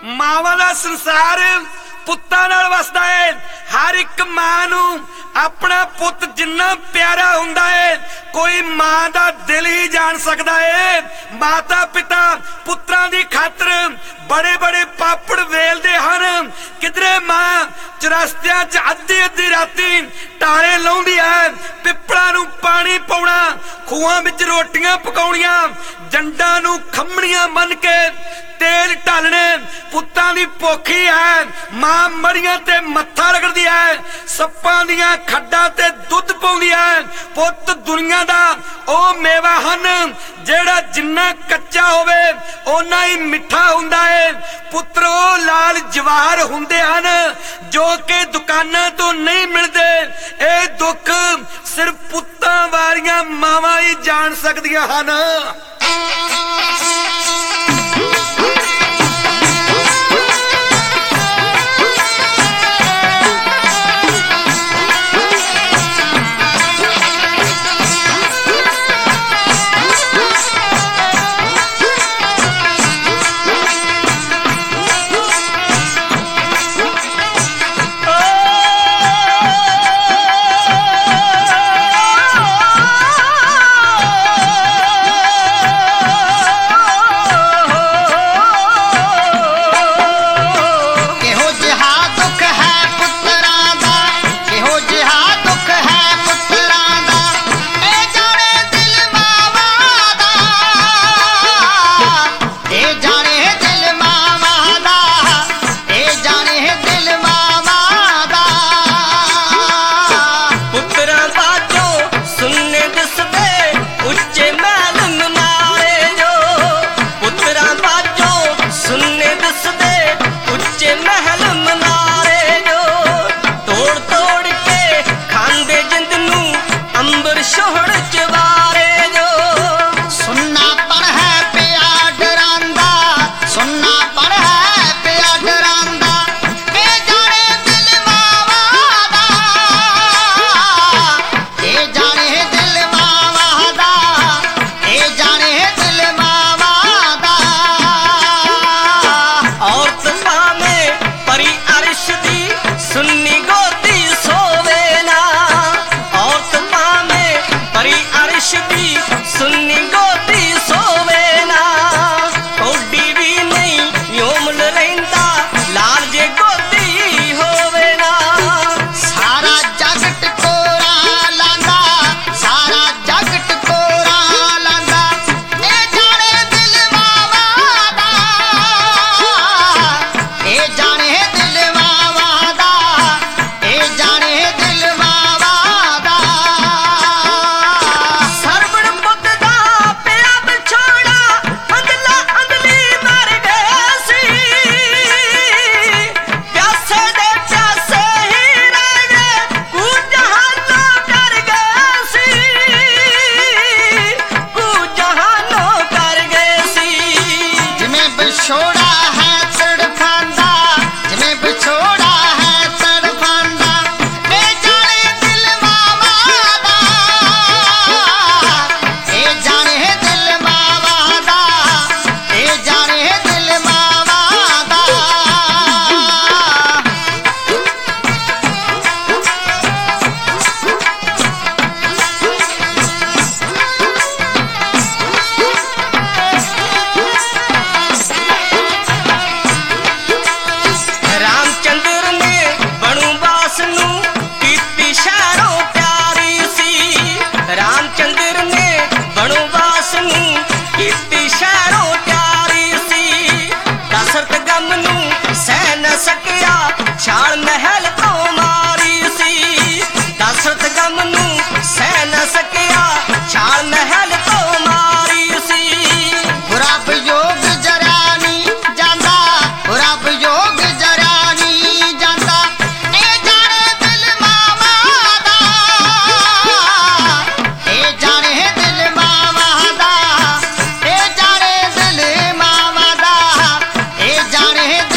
मावां दा संसार पुत्तां नाल वसदा है। हर एक मां नूं अपना पुत जिन्ना प्यारा हुंदा है कोई मां दा दिल ही जान सकदा है। माता पिता पुत्रां दी खातर बड़े बड़े पापड़ वेलदे हन। किधरे मां चौरास्तियां च अद्धी अद्धी राती टाले लाउंदी है, पिपड़ा नूं पानी पाउणा, खूहां विच रोटियां पकाउणियां, जंडां नूं खम्मणियां बन के तेल ढालने। पुत्तां दी भुख ही है। मां मड़ियां ते मत्था रगड़दी है, सप्पां दियां खड्डां ते दुध पाउंदी है। पुत्त दुनिया दा ओ मेवा हन जेड़ा जिन्ना कच्चा होवे ओना ही मिठा हुंदा है। पुत्र ओ लाल जवाहर हुंदे हन जो कि दुकानां तो नहीं मिलदे। ए दुख सिर्फ पुत्तां वालियां मावां ही जान सकदियां हन। छाल महल तो मारी सी, दशरथ गम नू सह न सकिया, छाल महल तो मारी सी। बुरा वियोग जरा नी जांदा, बुरा वियोग जरा नी जांदा, ए जाने दिल मावा दा, ए जाने दिल मावा दा, ए जाने दिल मावा दा, ए जाने